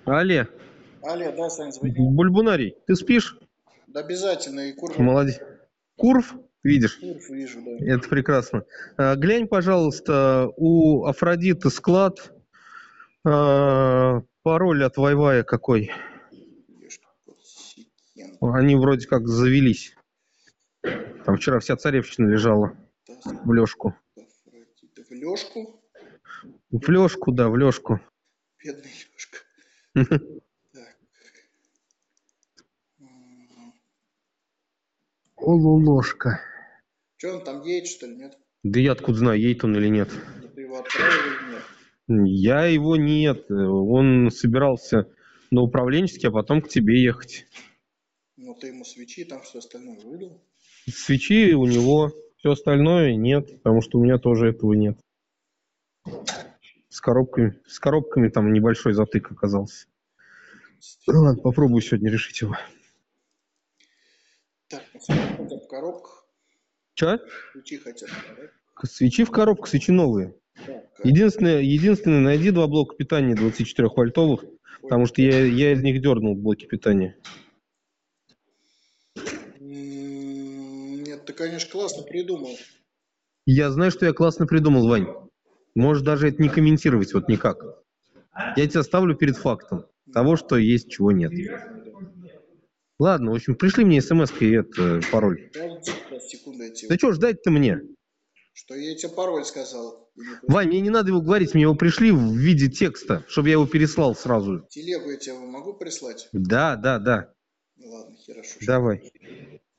Але, Алло, да, Сань, звони. Бульбунарий, ты спишь? Да обязательно, и курва Молодец. Курв, видишь? курв вижу, да. Это прекрасно. Глянь, пожалуйста, у Афродиты склад. Пароль от Wi-Fi какой? Сикенко. Они вроде как завелись. Там вчера вся царевщина лежала в лёжку. Афродита. В Лёшку? В лёжку, да, в лёжку. Бедный Лёшка. Так. Ололошка. Че он там едет, что ли, нет? Да я откуда знаю, едет он или нет. Ну, ты его отправил или нет? Я его нет. Он собирался на управленческий, а потом к тебе ехать. Ну, ты ему свечи, там все остальное выдал. Свечи у него, все остальное нет, потому что у меня тоже этого нет. С коробками там небольшой затык оказался. Ну, ладно, попробую сегодня решить его. Так, посмотри хотя бы в коробках. Че? Свечи хотя бы в коробках. Свечи в коробку, свечи новые. Так, Единственное, найди два блока питания 24-вольтовых, потому что я из них дернул блоки питания. Нет, ты, конечно, классно придумал. Я знаю, что я классно придумал, Вань. Можешь даже это не комментировать, вот никак. Я тебя ставлю перед фактом того, что есть, чего нет. Ладно, в общем, пришли мне смс-кой это пароль. Подожди, сейчас, секунду, я тебе... Да что ждать-то мне? Что я тебе пароль сказал. Вань, мне не надо его говорить, мне его пришли в виде текста, чтобы я его переслал сразу. Телегу я тебе могу прислать? Да. Ладно, хорошо. Давай.